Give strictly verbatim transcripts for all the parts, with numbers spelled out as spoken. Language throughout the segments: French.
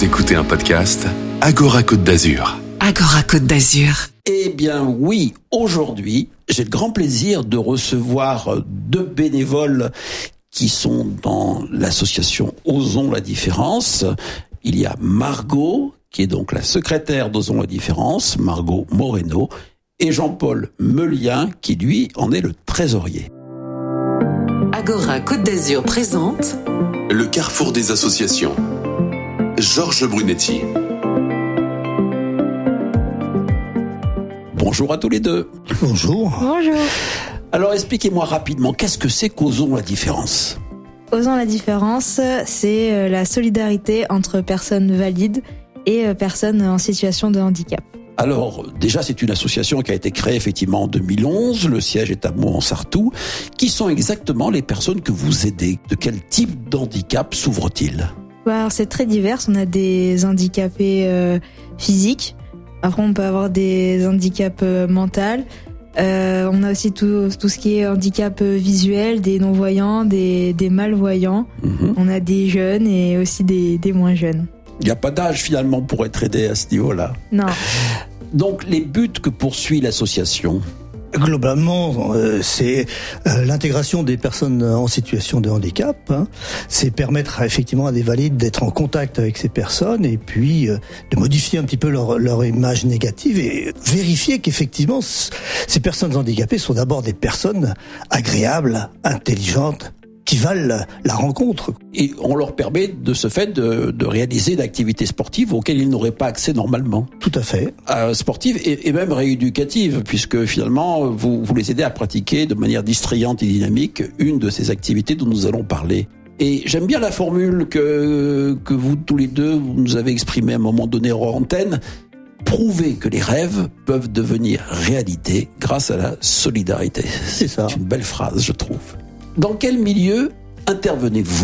Vous écoutez un podcast Agora Côte d'Azur. Agora Côte d'Azur. Eh bien oui, aujourd'hui, j'ai le grand plaisir de recevoir deux bénévoles qui sont dans l'association Osons la différence. Il y a Margot, qui est donc la secrétaire d'Osons la différence, Margot Moreno, et Jean-Paul Meulien, qui lui en est le trésorier. Agora Côte d'Azur présente Le carrefour des associations. Georges Brunetti. Bonjour à tous les deux. Bonjour. Bonjour. Alors expliquez-moi rapidement, qu'est-ce que c'est qu'Osons la différence ? Osons la différence, c'est la solidarité entre personnes valides et personnes en situation de handicap. Alors, déjà, c'est une association qui a été créée effectivement en deux mille onze. Le siège est à Mont-en-Sartoux. Qui sont exactement les personnes que vous aidez ? De quel type d'handicap s'ouvrent-ils ? Alors, c'est très divers. On a des handicapés euh, physiques. Après, on peut avoir des handicaps euh, mentaux. Euh, on a aussi tout, tout ce qui est handicap visuel, des non-voyants, des, des malvoyants. Mmh. On a des jeunes et aussi des, des moins jeunes. Il n'y a pas d'âge finalement pour être aidé à ce niveau-là. Non. Donc les buts que poursuit l'association ? Globalement, euh, c'est euh, l'intégration des personnes en situation de handicap. Hein. C'est permettre effectivement à des valides d'être en contact avec ces personnes et puis euh, de modifier un petit peu leur, leur image négative et vérifier qu'effectivement ces personnes handicapées sont d'abord des personnes agréables, intelligentes, qui valent la rencontre. Et on leur permet de ce fait de, de réaliser d'activités sportives auxquelles ils n'auraient pas accès normalement. Tout à fait. Euh, sportives et, et même rééducatives, puisque finalement vous, vous les aidez à pratiquer de manière distrayante et dynamique une de ces activités dont nous allons parler. Et j'aime bien la formule que, que vous tous les deux vous nous avez exprimée à un moment donné hors antenne. Prouver que les rêves peuvent devenir réalité grâce à la solidarité. C'est ça. C'est une belle phrase, je trouve. Dans quel milieu intervenez-vous ?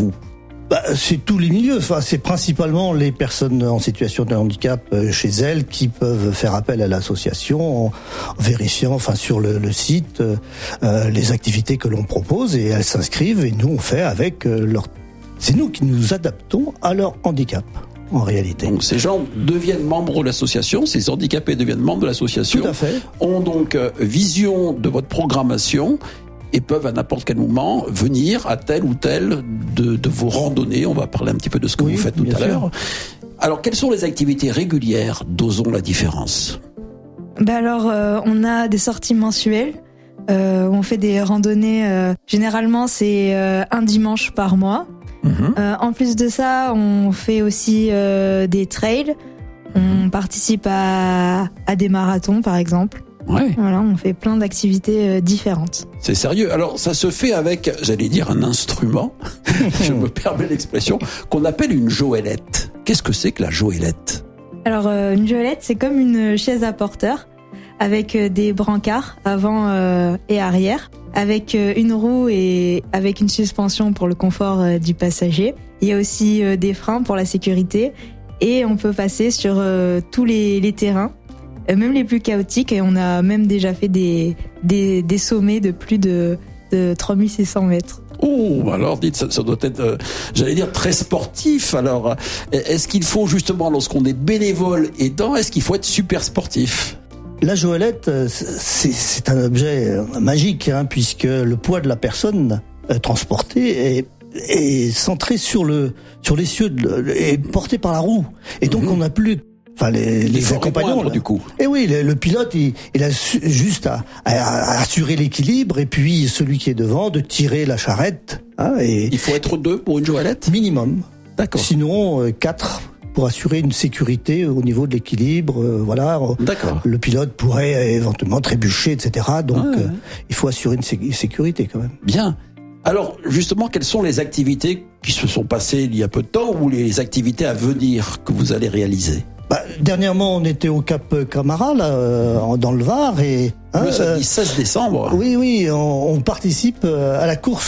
Bah, c'est tous les milieux. Enfin, c'est principalement les personnes en situation de handicap euh, chez elles qui peuvent faire appel à l'association en vérifiant, enfin, sur le, le site euh, les activités que l'on propose et elles s'inscrivent et nous on fait avec euh, leur. C'est nous qui nous adaptons à leur handicap. En réalité. Donc ces gens deviennent membres de l'association, ces handicapés deviennent membres de l'association. Tout à fait. Ont donc euh, vision de votre programmation. Et peuvent à n'importe quel moment venir à telle ou telle de, de vos randonnées. On va parler un petit peu de ce que oui, vous faites tout à sûr. l'heure. Alors, quelles sont les activités régulières d'Osons la différence ? Ben alors, euh, on a des sorties mensuelles. Euh, on fait des randonnées. Euh, généralement, c'est euh, un dimanche par mois. Mmh. Euh, en plus de ça, on fait aussi euh, des trails. On participe à, à des marathons, par exemple. Ouais. Voilà, on fait plein d'activités euh, différentes. C'est sérieux. Alors, ça se fait avec, j'allais dire, un instrument, je me permets l'expression, qu'on appelle une joëlette. Qu'est-ce que c'est que la joëlette ? Alors, euh, une joëlette, c'est comme une chaise à porteur, avec euh, des brancards avant euh, et arrière, avec euh, une roue et avec une suspension pour le confort euh, du passager. Il y a aussi euh, des freins pour la sécurité, et on peut passer sur euh, tous les, les terrains, même les plus chaotiques, et on a même déjà fait des, des, des sommets de plus de, de trois mille six cents mètres. Oh, alors dites, ça, ça doit être, euh, j'allais dire, très sportif. Alors, est-ce qu'il faut justement, lorsqu'on est bénévole aidant, est-ce qu'il faut être super sportif ? La joëlette, c'est, c'est un objet magique, hein, puisque le poids de la personne euh, transportée est est centré sur le sur l'essieu de, est porté par la roue, et donc mmh. on n'a plus Enfin, les, les, les accompagnants, moindre, du coup. Et oui, le, le pilote, il, il a su, juste à, à, à assurer l'équilibre, et puis celui qui est devant de tirer la charrette. Hein, et il faut être deux pour une joëlette ? Minimum. D'accord. Sinon, euh, quatre pour assurer une sécurité au niveau de l'équilibre. Euh, voilà. D'accord. Le pilote pourrait euh, éventuellement trébucher, et cetera. Donc, ah, ouais. euh, il faut assurer une sé- sécurité quand même. Bien. Alors, justement, quelles sont les activités qui se sont passées il y a peu de temps, ou les activités à venir que vous allez réaliser ? Bah, dernièrement, on était au Cap Camara, là, euh, dans le Var, et hein, le samedi seize décembre. Oui, oui, on, on participe à la course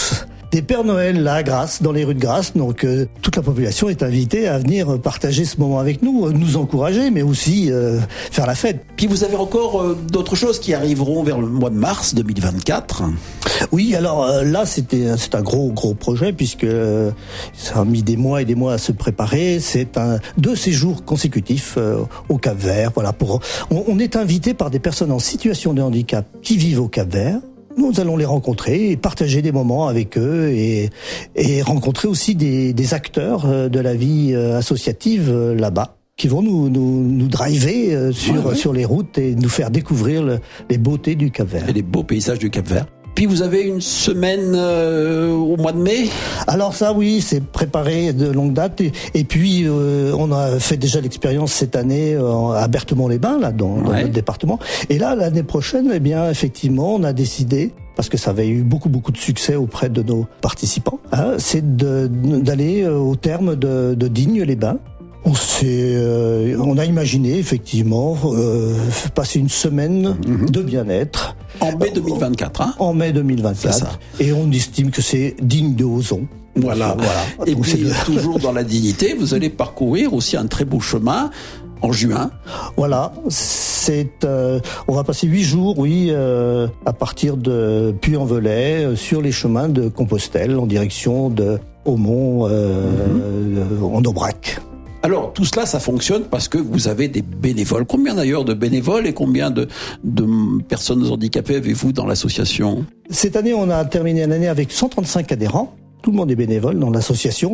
des Pères Noël là à Grasse, dans les rues de Grasse. Donc euh, toute la population est invitée à venir partager ce moment avec nous, nous encourager, mais aussi euh, faire la fête. Puis vous avez encore euh, d'autres choses qui arriveront vers le mois de mars deux mille vingt-quatre. Oui, alors euh, là c'était c'est un gros gros projet puisque euh, ça a mis des mois et des mois à se préparer. C'est un deux séjours consécutifs euh, au Cap-Vert. Voilà, pour on, on est invité par des personnes en situation de handicap qui vivent au Cap-Vert. Nous allons les rencontrer et partager des moments avec eux et, et rencontrer aussi des, des acteurs de la vie associative là-bas qui vont nous, nous, nous driver sur, ouais, ouais. sur les routes et nous faire découvrir le, les beautés du Cap-Vert. Et les beaux paysages du Cap-Vert. Puis vous avez une semaine euh, au mois de mai. Alors ça, oui, c'est préparé de longue date. Et, et puis, euh, on a fait déjà l'expérience cette année euh, à Berthemont-les-Bains, là, dans, dans ouais. notre département. Et là, l'année prochaine, eh bien, effectivement, on a décidé, parce que ça avait eu beaucoup, beaucoup de succès auprès de nos participants, hein, c'est de, d'aller au terme de, de Digne-les-Bains. On s'est, euh, on a imaginé effectivement euh, passer une semaine mmh. de bien-être. En mai deux mille vingt-quatre, hein En mai deux mille vingt-quatre. Et on estime que c'est digne de Ozon. Voilà. voilà. Et donc, puis, c'est... toujours dans la dignité, vous allez parcourir aussi un très beau chemin en juin. Voilà. C'est, euh, on va passer huit jours, oui, euh, à partir de Puy-en-Velay, euh, sur les chemins de Compostelle, en direction de Aumont, euh, mmh. en Aubrac. Alors, tout cela, ça fonctionne parce que vous avez des bénévoles. Combien d'ailleurs de bénévoles et combien de, de personnes handicapées avez-vous dans l'association ? Cette année, on a terminé l'année avec cent trente-cinq adhérents. Tout le monde est bénévole dans l'association.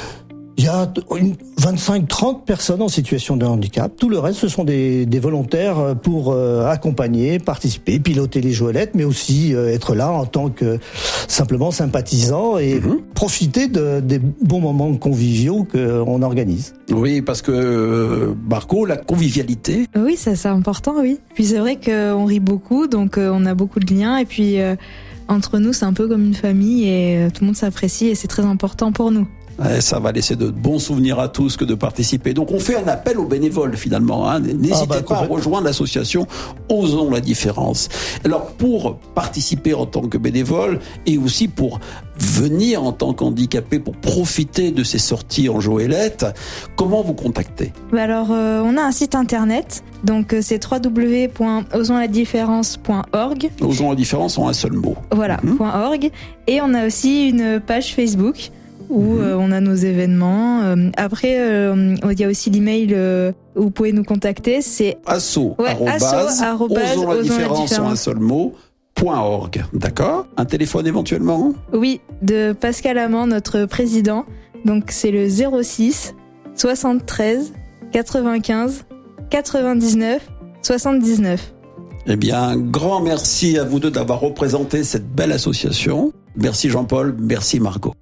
Il y a vingt-cinq trente personnes en situation de handicap. Tout le reste, ce sont des, des volontaires pour euh, accompagner, participer, piloter les joëlettes, mais aussi euh, être là en tant que simplement sympathisant et mmh. profiter de, des bons moments conviviaux qu'on organise. Oui, parce que, Marco, la convivialité... Oui, ça c'est important, oui. Puis c'est vrai qu'on rit beaucoup, donc euh, on a beaucoup de liens, et puis euh, entre nous, c'est un peu comme une famille, et euh, tout le monde s'apprécie, et c'est très important pour nous. Ça va laisser de bons souvenirs à tous que de participer. Donc on fait un appel aux bénévoles finalement. Hein. N'hésitez ah bah, pas à rejoindre l'association Osons la différence. Alors pour participer en tant que bénévole et aussi pour venir en tant qu'handicapé pour profiter de ces sorties en joëlette, comment vous contacter ? Alors euh, on a un site internet. Donc c'est w w w point osons la différence point org. Osons la différence en un seul mot. Voilà, mmh. .org. Et on a aussi une page Facebook où mmh. euh, on a nos événements. Euh, après, euh, il y a aussi l'email euh, où vous pouvez nous contacter. C'est asso, ouais, arrobase, asso, arrobase, osons la différence en un seul mot, point org. D'accord ? Un téléphone éventuellement ? Oui, de Pascal Amand, notre président. Donc c'est le zéro six soixante-treize quatre-vingt-quinze quatre-vingt-dix-neuf soixante-dix-neuf. Eh bien, un grand merci à vous deux d'avoir représenté cette belle association. Merci Jean-Paul, merci Margot.